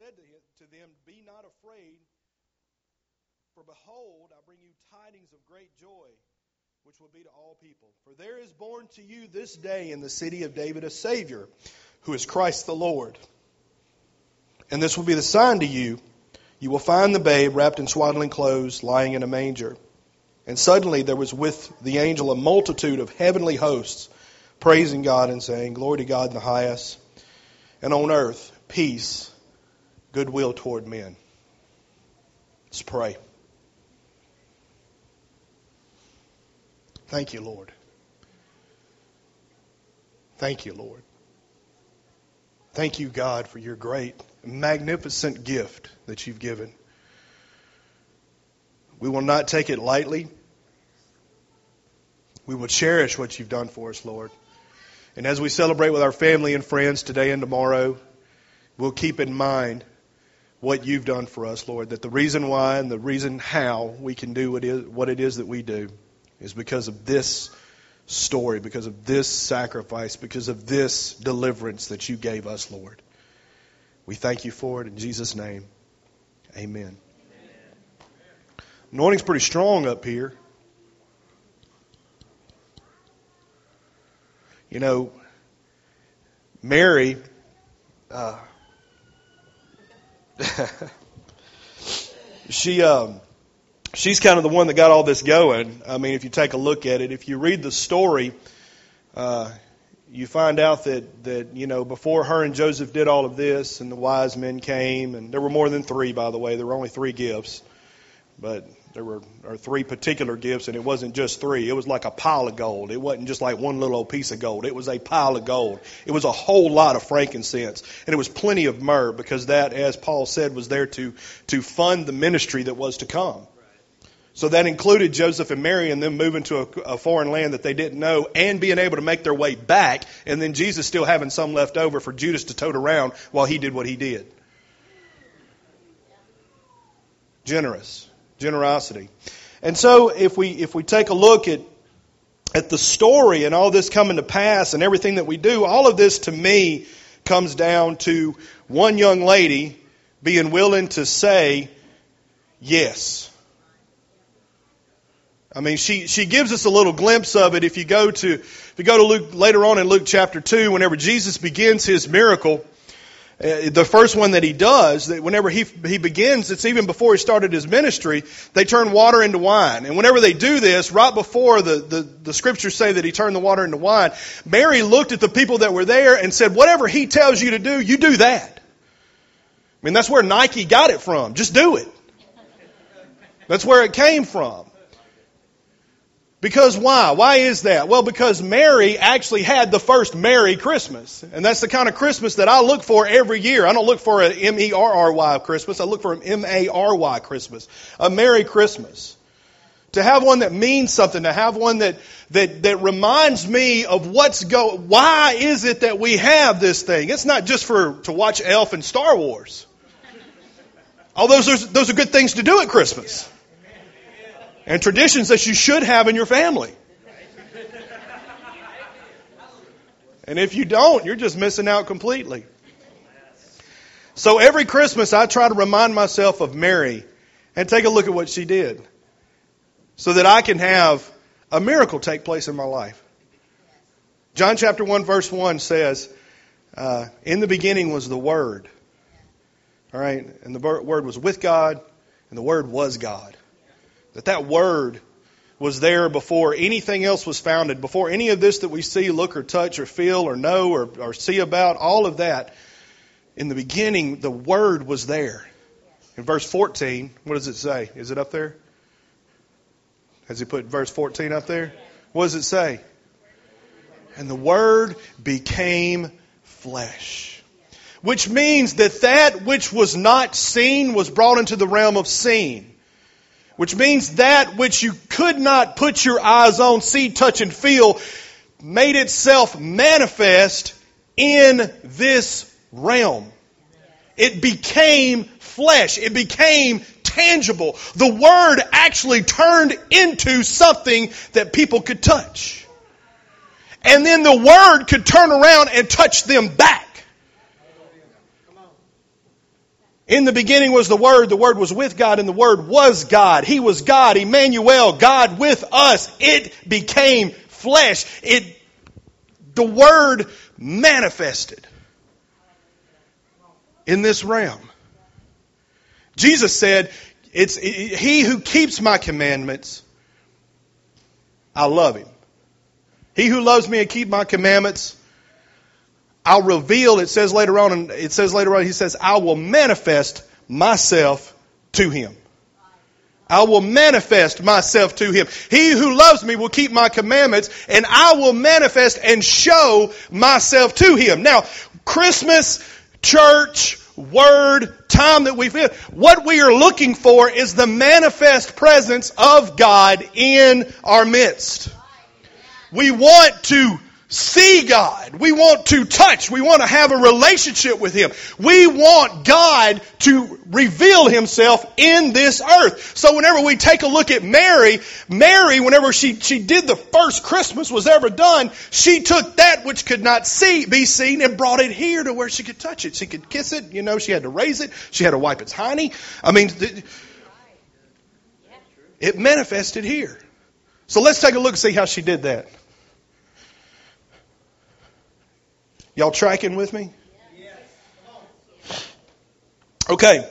said to them, "Be not afraid, for behold, I bring you tidings of great joy, which will be to all people. For there is born to you this day in the city of David a Savior, who is Christ the Lord. And this will be the sign to you. You will find the babe wrapped in swaddling clothes, lying in a manger." And suddenly there was with the angel a multitude of heavenly hosts, praising God and saying, "Glory to God in the highest, and on earth peace, goodwill toward men." Let's pray. Thank you, Lord. Thank you, Lord. Thank you, God, for your great, magnificent gift that you've given. We will not take it lightly. We will cherish what you've done for us, Lord. And as we celebrate with our family and friends today and tomorrow, we'll keep in mind what you've done for us, Lord, that the reason why and the reason how we can do what it is that we do is because of this story, because of this sacrifice, because of this deliverance that you gave us, Lord. We thank you for it in Jesus' name. Amen. Anointing's pretty strong up here. You know, Mary, she's kind of the one that got all this going. I mean, if you take a look at it, if you read the story, you find out that you know, before her and Joseph did all of this, and the wise men came, and there were more than three, by the way. There were only three gifts, but there were three particular gifts, and it wasn't just three. It was like a pile of gold. It wasn't just like one little old piece of gold. It was a pile of gold. It was a whole lot of frankincense, and it was plenty of myrrh, because that, as Paul said, was there to fund the ministry that was to come. So that included Joseph and Mary and them moving to a foreign land that they didn't know, and being able to make their way back, and then Jesus still having some left over for Judas to tote around while he did what he did. Generosity. And so if we take a look at the story and all this coming to pass and everything that we do, all of this to me comes down to one young lady being willing to say yes. I mean, she gives us a little glimpse of it if you go to Luke later on in Luke chapter 2, whenever Jesus begins his miracle. The first one that he does, that whenever he begins, it's even before he started his ministry, they turn water into wine. And whenever they do this, right before the scriptures say that he turned the water into wine, Mary looked at the people that were there and said, "Whatever he tells you to do, you do that." I mean, that's where Nike got it from. Just do it. That's where it came from. Because why? Why is that? Well, because Mary actually had the first Merry Christmas. And that's the kind of Christmas that I look for every year. I don't look for an M-E-R-R-Y Christmas. I look for an M-A-R-Y Christmas. A Merry Christmas. To have one that means something. To have one that reminds me of why is it that we have this thing? It's not just to watch Elf and Star Wars. Although those are good things to do at Christmas. And traditions that you should have in your family. And if you don't, you're just missing out completely. So every Christmas I try to remind myself of Mary and take a look at what she did, so that I can have a miracle take place in my life. John chapter 1 verse 1 says, in the beginning was the Word. All right, and the Word was with God, and the Word was God. That Word was there before anything else was founded, before any of this that we see, look or touch or feel or know or see about, all of that. In the beginning, the Word was there. In verse 14, what does it say? Is it up there? Has he put verse 14 up there? What does it say? And the Word became flesh. Which means that which was not seen was brought into the realm of seen. Which means that which you could not put your eyes on, see, touch, and feel, made itself manifest in this realm. It became flesh. It became tangible. The Word actually turned into something that people could touch. And then the Word could turn around and touch them back. In the beginning was the Word was with God, and the Word was God. He was God, Emmanuel, God with us. It became flesh. The Word manifested in this realm. Jesus said, "It's he who keeps my commandments, I love him. He who loves me and keep my commandments, I'll reveal," it says later on, he says, "I will manifest myself to him." I will manifest myself to him. He who loves me will keep my commandments, and I will manifest and show myself to him. Now, Christmas, church, Word, time that we've had, what we are looking for is the manifest presence of God in our midst. We want to see God. We want to touch. We want to have a relationship with Him. We want God to reveal Himself in this earth. So whenever we take a look at Mary, whenever she did the first Christmas was ever done, she took that which could not be seen and brought it here to where she could touch it. She could kiss it. You know, she had to raise it. She had to wipe its hiney. I mean, it manifested here. So let's take a look and see how she did that. Y'all tracking with me? Okay.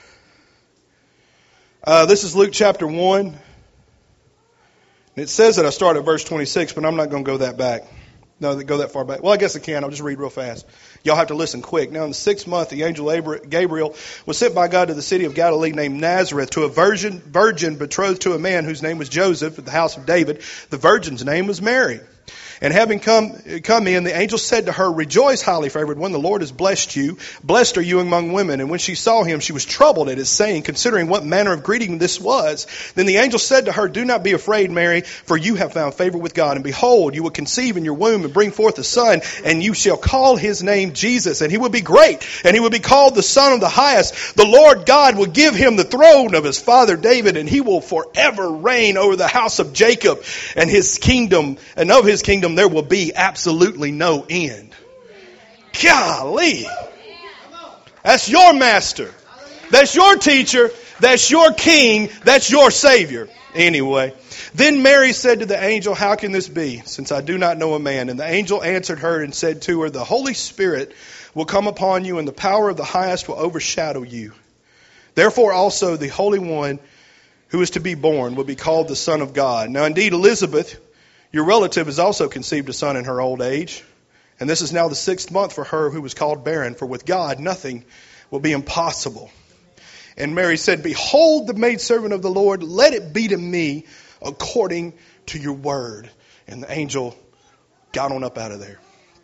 This is Luke chapter 1. And it says that I start at verse 26, but I'm not going to go that far back. Well, I guess I can. I'll just read real fast. Y'all have to listen quick. Now, in the 6th month, the angel Gabriel was sent by God to the city of Galilee named Nazareth to a virgin betrothed to a man whose name was Joseph of the house of David. The virgin's name was Mary. And having come in, the angel said to her, "Rejoice, highly favored one, the Lord has blessed you. Blessed are you among women." And when she saw him, she was troubled at his saying, considering what manner of greeting this was. Then the angel said to her, "Do not be afraid, Mary, for you have found favor with God. And behold, you will conceive in your womb and bring forth a son, and you shall call his name Jesus. And he will be great, and he will be called the Son of the Highest. The Lord God will give him the throne of his father David, and he will forever reign over the house of Jacob, and his kingdom, and of his kingdom there will be absolutely no end." Golly. That's your master. That's your teacher. That's your king. That's your Savior. Anyway. Then Mary said to the angel, "How can this be, since I do not know a man?" And the angel answered her and said to her, "The Holy Spirit will come upon you, and the power of the Highest will overshadow you. Therefore also the Holy One who is to be born will be called the Son of God. Now indeed Elizabeth, your relative, has also conceived a son in her old age. And this is now the 6th month for her who was called barren. For with God nothing will be impossible." And Mary said, "Behold the maidservant of the Lord. Let it be to me according to your word." And the angel got on up out of there.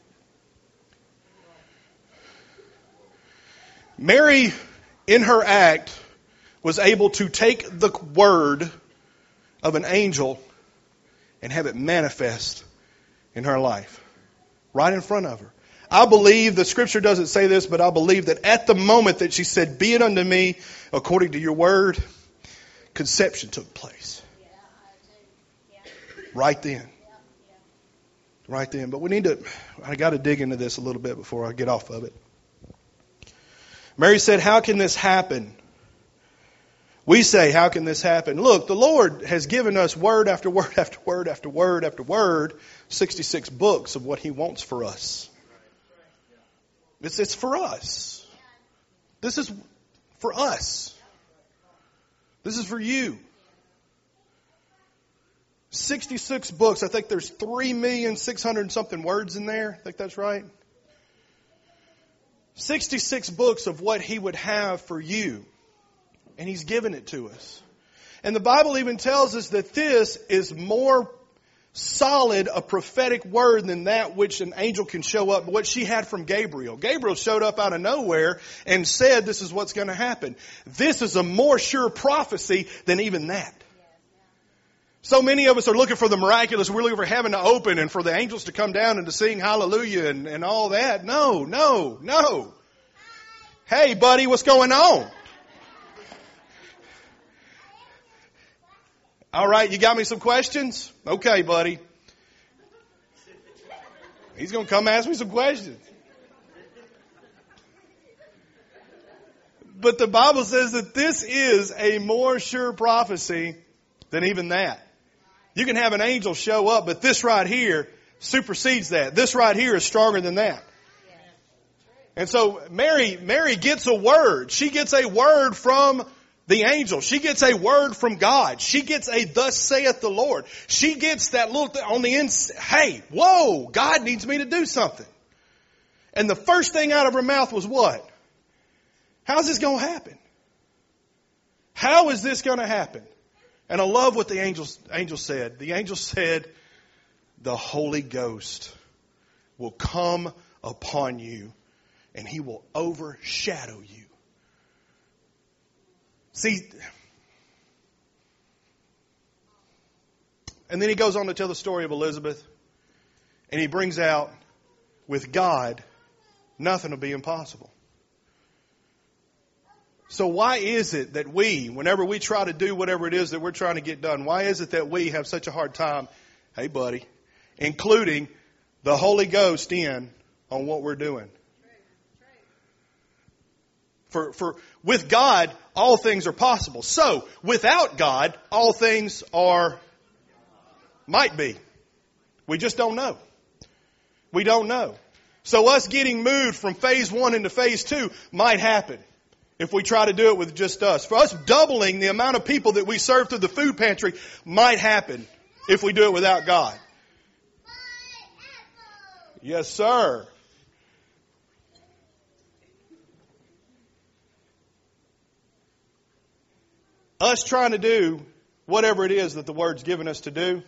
Mary, in her act, was able to take the word of an angel and have it manifest in her life. Right in front of her. I believe, the scripture doesn't say this, but I believe that at the moment that she said, "Be it unto me according to your word," conception took place. Right then. Right then. But I got to dig into this a little bit before I get off of it. Mary said, "How can this happen?" We say, "How can this happen?" Look, the Lord has given us word after word after word after word after word, 66 books of what He wants for us. It's for us. This is for us. This is for you. 66 books. I think there's 3,600,000 something words in there. I think that's right. 66 books of what He would have for you. And He's given it to us. And the Bible even tells us that this is more solid a prophetic word than that which an angel can show up. What she had from Gabriel. Gabriel showed up out of nowhere and said this is what's going to happen. This is a more sure prophecy than even that. So many of us are looking for the miraculous. We're looking for heaven to open and for the angels to come down and to sing hallelujah and all that. No. Hey, buddy, what's going on? All right, you got me some questions? Okay, buddy. He's going to come ask me some questions. But the Bible says that this is a more sure prophecy than even that. You can have an angel show up, but this right here supersedes that. This right here is stronger than that. And so Mary gets a word. She gets a word from the angel. She gets a word from God. She gets a thus saith the Lord. She gets that little thing on the inside. Hey, whoa, God needs me to do something. And the first thing out of her mouth was what? How's this going to happen? How is this going to happen? And I love what the angel said. The angel said, the Holy Ghost will come upon you and He will overshadow you. See, and then he goes on to tell the story of Elizabeth. And he brings out, with God, nothing will be impossible. So why is it that we, whenever we try to do whatever it is that we're trying to get done, why is it that we have such a hard time, hey buddy, including the Holy Ghost in on what we're doing? For with God, all things are possible. So, without God, all things might be. We just don't know. We don't know. So us getting moved from phase 1 into phase 2 might happen if we try to do it with just us. For us doubling the amount of people that we serve through the food pantry might happen if we do it without God. Yes, sir. Us trying to do whatever it is that the Word's given us to do,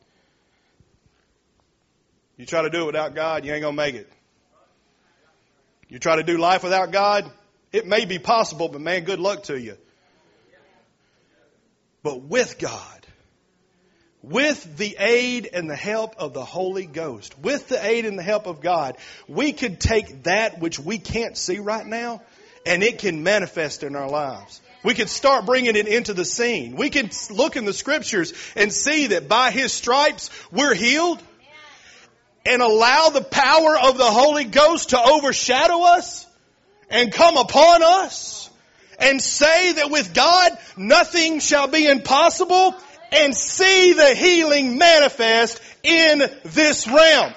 you try to do it without God, you ain't going to make it. You try to do life without God, it may be possible, but man, good luck to you. But with God, with the aid and the help of the Holy Ghost, with the aid and the help of God, we can take that which we can't see right now, and it can manifest in our lives. We can start bringing it into the scene. We can look in the Scriptures and see that by His stripes we're healed, and allow the power of the Holy Ghost to overshadow us and come upon us and say that with God nothing shall be impossible, and see the healing manifest in this realm.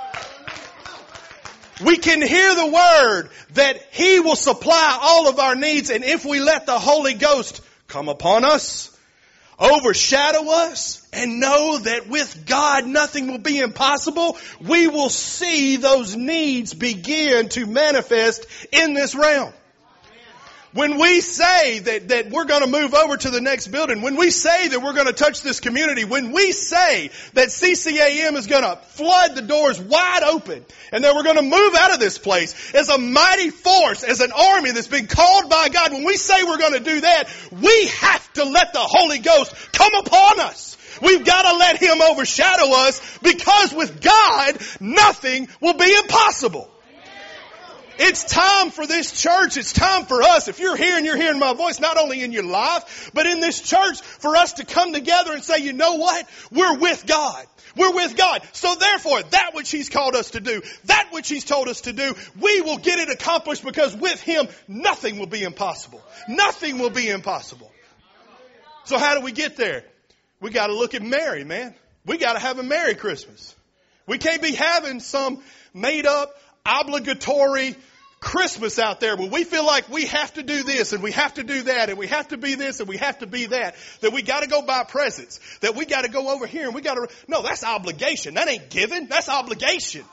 We can hear the word that He will supply all of our needs, and if we let the Holy Ghost come upon us, overshadow us, and know that with God nothing will be impossible, we will see those needs begin to manifest in this realm. When we say that we're going to move over to the next building, when we say that we're going to touch this community, when we say that CCAM is going to flood the doors wide open, and that we're going to move out of this place as a mighty force, as an army that's been called by God, when we say we're going to do that, we have to let the Holy Ghost come upon us. We've got to let Him overshadow us, because with God, nothing will be impossible. It's time for this church. It's time for us. If you're here and you're hearing my voice, not only in your life, but in this church, for us to come together and say, you know what? We're with God. We're with God. So therefore, that which He's called us to do, that which He's told us to do, we will get it accomplished, because with Him, nothing will be impossible. Nothing will be impossible. So how do we get there? We got to look at Mary, man. We got to have a Merry Christmas. We can't be having some made up, obligatory Christmas out there where we feel like we have to do this and we have to do that and we have to be this and we have to be that, that we got to go buy presents, that we got to go over here and we got to... No, that's obligation. That ain't giving. That's obligation.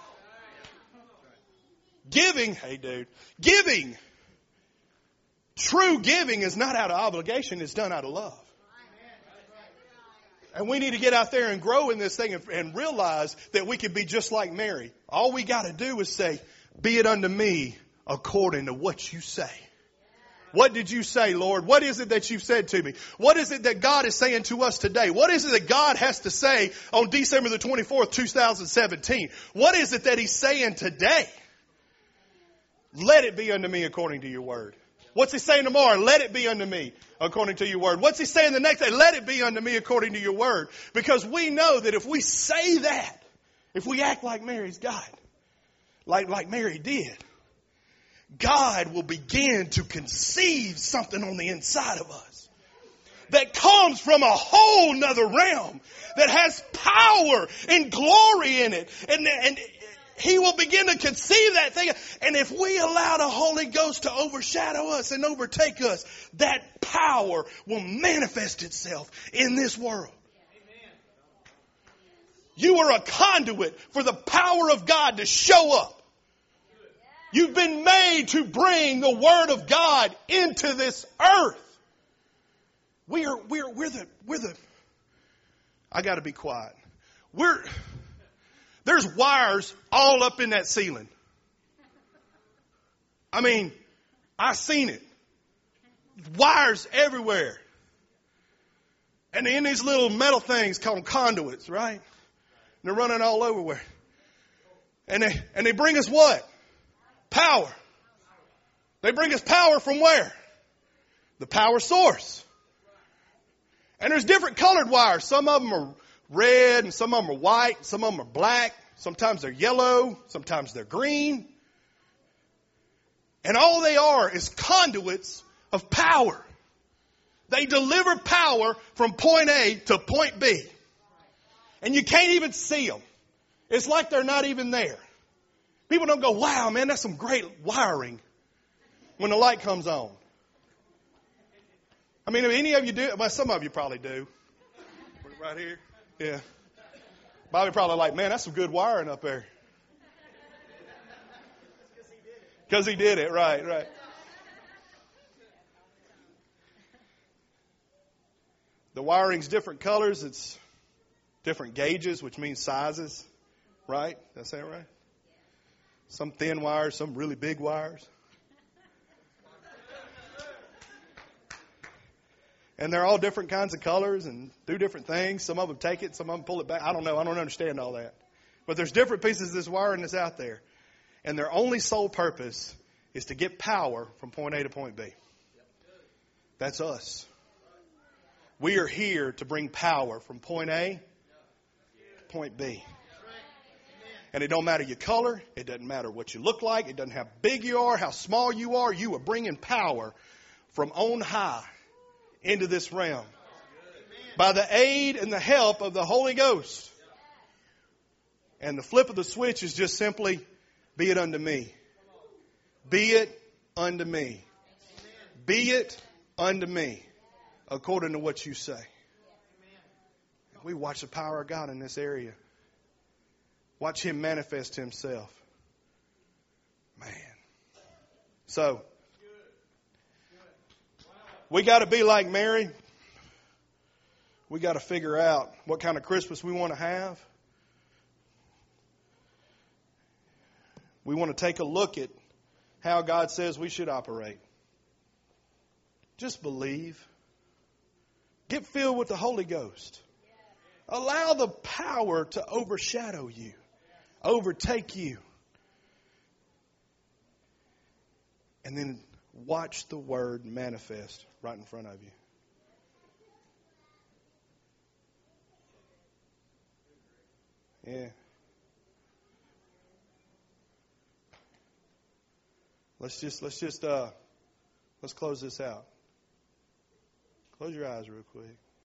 Giving, hey dude, giving, true giving is not out of obligation. It's done out of love. And we need to get out there and grow in this thing and realize that we can be just like Mary. All we got to do is say, be it unto me according to what you say. What did you say, Lord? What is it that you've said to me? What is it that God is saying to us today? What is it that God has to say on December the 24th, 2017? What is it that He's saying today? Let it be unto me according to your word. What's He saying tomorrow? Let it be unto me according to your word. What's He saying the next day? Let it be unto me according to your word. Because we know that if we say that, if we act like Mary's God, like Mary did, God will begin to conceive something on the inside of us that comes from a whole nother realm, that has power and glory in it. And He will begin to conceive that thing. And if we allow the Holy Ghost to overshadow us and overtake us, that power will manifest itself in this world. You are a conduit for the power of God to show up. You've been made to bring the Word of God into this earth. We're the, I gotta be quiet. There's wires all up in that ceiling. I mean, I seen it. Wires everywhere. And in these little metal things called conduits, right? And they're running all over where. And they bring us what? Power. They bring us power from where? The power source. And there's different colored wires. Some of them are red and some of them are white. Some of them are black. Sometimes they're yellow. Sometimes they're green. And all they are is conduits of power. They deliver power from point A to point B. And you can't even see them. It's like they're not even there. People don't go, wow, man, that's some great wiring when the light comes on. I mean, if any of you do, well, some of you probably do. Right here? Yeah. Bobby probably like, man, that's some good wiring up there. Because he did it. Right. The wiring's different colors. It's different gauges, which means sizes. Right? Did I say it right? Some thin wires, some really big wires. And they're all different kinds of colors and do different things. Some of them take it, some of them pull it back. I don't know. I don't understand all that. But there's different pieces of this wiring that's out there. And their only sole purpose is to get power from point A to point B. That's us. We are here to bring power from point A to point B. And it don't matter your color. It doesn't matter what you look like. It doesn't matter how big you are, how small you are. You are bringing power from on high into this realm by the aid and the help of the Holy Ghost. And the flip of the switch is just simply, be it unto me. Be it unto me. Be it unto me, according to what you say. We watch the power of God in this area. Watch Him manifest Himself. Man. So, we got to be like Mary. We got to figure out what kind of Christmas we want to have. We want to take a look at how God says we should operate. Just believe. Get filled with the Holy Ghost. Allow the power to overshadow you, overtake you. And then watch the Word manifest right in front of you. Yeah. Let's close this out. Close your eyes real quick.